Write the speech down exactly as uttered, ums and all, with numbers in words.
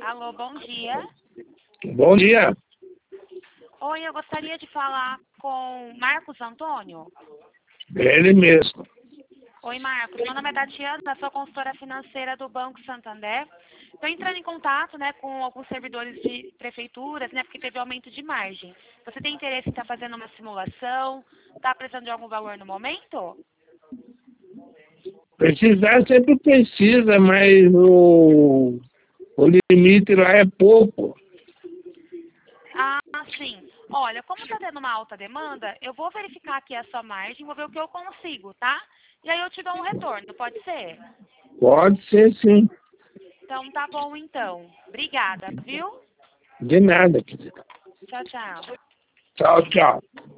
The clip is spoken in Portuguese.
Alô, bom dia. Bom dia. Oi, eu gostaria de falar com Marcos Antônio. Ele mesmo. Oi, Marcos. Meu nome é Tatiana, sou consultora financeira do Banco Santander. Estou entrando em contato, né, com alguns servidores de prefeituras, né, porque teve aumento de margem. Você tem interesse em estar fazendo uma simulação? Está precisando de algum valor no momento? Precisar sempre precisa, mas o, o limite lá é pouco. Ah, sim. Olha, como está tendo uma alta demanda, eu vou verificar aqui a sua margem, vou ver o que eu consigo, tá? E aí eu te dou um retorno, pode ser? Pode ser sim. Então tá bom então. Obrigada, viu? De nada, querida. Tchau, tchau. Tchau, tchau.